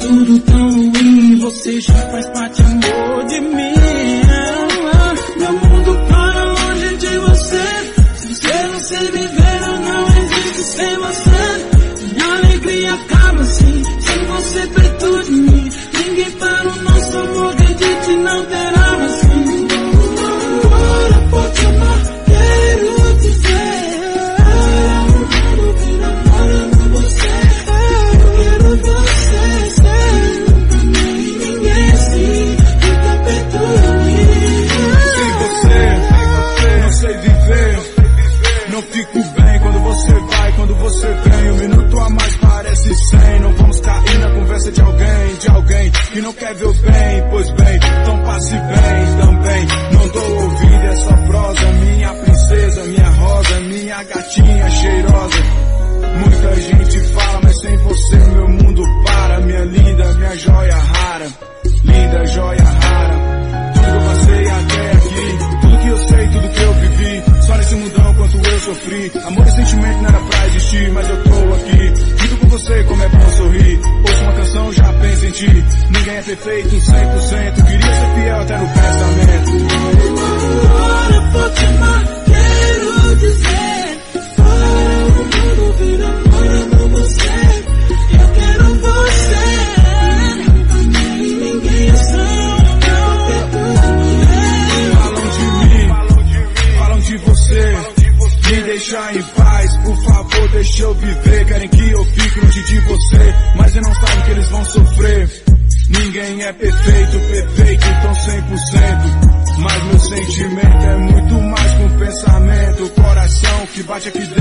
tudo tão ruim, você já faz parte, amor, de mim. Meu mundo para longe de você, sem ser você viver eu não existo sem você. Minha alegria acaba assim, sem você perto de mim. Ninguém para o nosso amor, acredite, não terá assim. Agora pode amar, quero dizer, o mundo vira namorando você. Eu quero você ser ninguém assim, fica perto de mim. Sem você, não sei viver. Não fico bem quando você vai, quando você vem. Um minuto a mais parece 100. Não vamos cair na conversa de alguém que não quer ver o bem. Pois bem, então passe bem também. Não dou ouvido a essa prosa. Minha princesa, minha rosa, minha gatinha cheirosa. Muita gente fala, mas sem você meu mundo para. Minha linda, minha joia rara, linda joia rara. Tudo que eu passei até aqui, tudo que eu sei, tudo que eu vivi, só nesse mundão quanto eu sofri. Amor e sentimento não era pra existir, mas eu tô aqui. Digo com você como é bom sorrir. Ouço uma canção, já penso em ti. Ninguém é perfeito 100%, queria ser fiel até no pensamento. Agora pode amar, quero dizer, para o mundo vir namorando você. Eu quero você, ninguém é só. Falam de você, me deixa em paz, por favor deixa eu viver. Querem que eu fique longe de você, mas eu não sabem que eles vão sofrer. Ninguém é perfeito, então 100%. Mas meu sentimento é muito mais que um pensamento. O coração que bate aqui